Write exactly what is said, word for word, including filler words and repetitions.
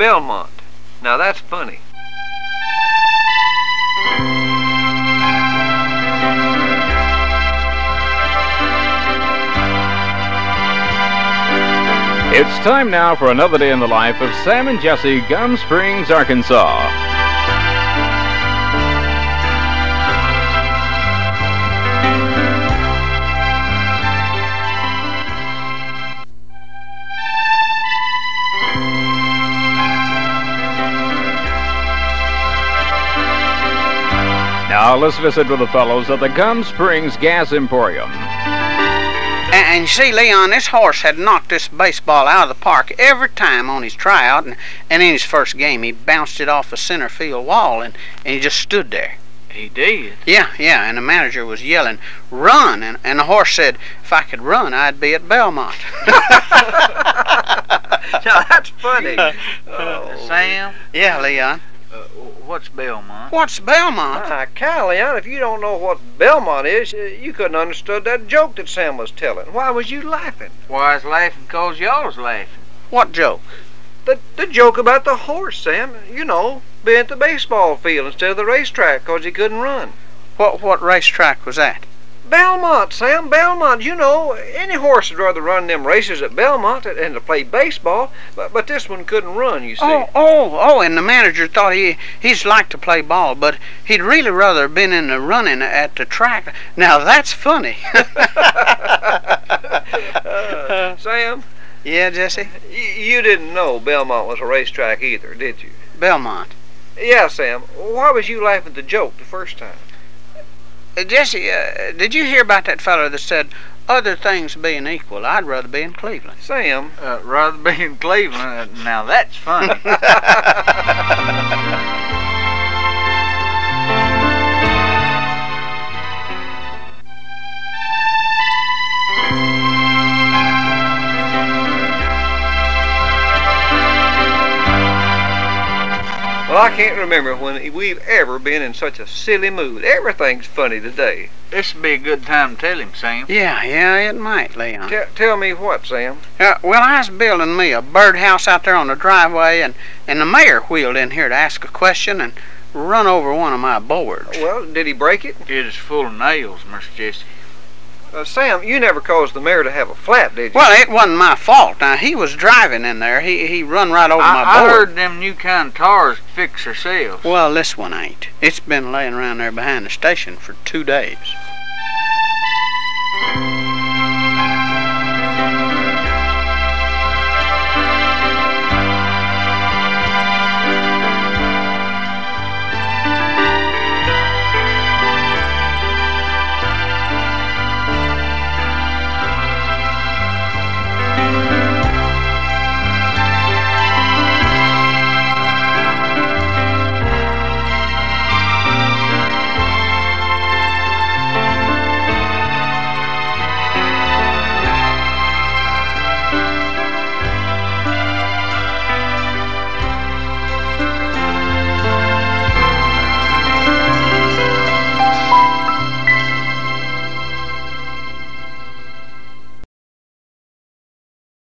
Belmont. Now that's funny. It's time now for another day in the life of Sam and Jesse, Gum Springs, Arkansas. Now let's visit with the fellows at the Gum Springs Gas Emporium. And, and you see, Leon, this horse had knocked this baseball out of the park every time on his tryout, and, and in his first game he bounced it off the center field wall, and, and he just stood there. He did? Yeah, yeah, and the manager was yelling, "Run!" And, and the horse said, "If I could run, I'd be at Belmont." Now that's funny. Oh. Sam? Yeah, Leon. Uh, what's Belmont? What's Belmont? Ah, Cal, Leon, if you don't know what Belmont is, you couldn't understood that joke that Sam was telling. Why was you laughing? Why, I was laughing because y'all was laughing. What joke? The, the joke about the horse, Sam. You know, being at the baseball field instead of the racetrack because he couldn't run. What, what racetrack was that? Belmont, Sam, Belmont. You know, any horse would rather run them races at Belmont than to play baseball, but, but this one couldn't run, you see. Oh, oh, oh, and the manager thought he, he'd like to play ball, but he'd really rather have been in the running at the track. Now, that's funny. uh, Sam? Yeah, Jesse? You didn't know Belmont was a racetrack either, did you? Belmont? Yeah, Sam. Why was you laughing at the joke the first time? Uh, Jesse, uh, did you hear about that fellow that said, other things being equal, I'd rather be in Cleveland? Sam? Uh, rather be in Cleveland? Uh, now that's funny. Well, I can't remember when we've ever been in such a silly mood. Everything's funny today. This would be a good time to tell him, Sam. Yeah, yeah, it might, Leon. T tell me what, Sam? Uh, well, I was building me a birdhouse out there on the driveway, and, and the mayor wheeled in here to ask a question and run over one of my boards. Well, did he break it? It is full of nails, Mister Jesse. Uh, Sam, you never caused the mayor to have a flat, did you? Well, it wasn't my fault. Now, he was driving in there. He he run right over I, my I board. heard them new kind of tires fix themselves. Well, this one ain't. It's been laying around there behind the station for two days.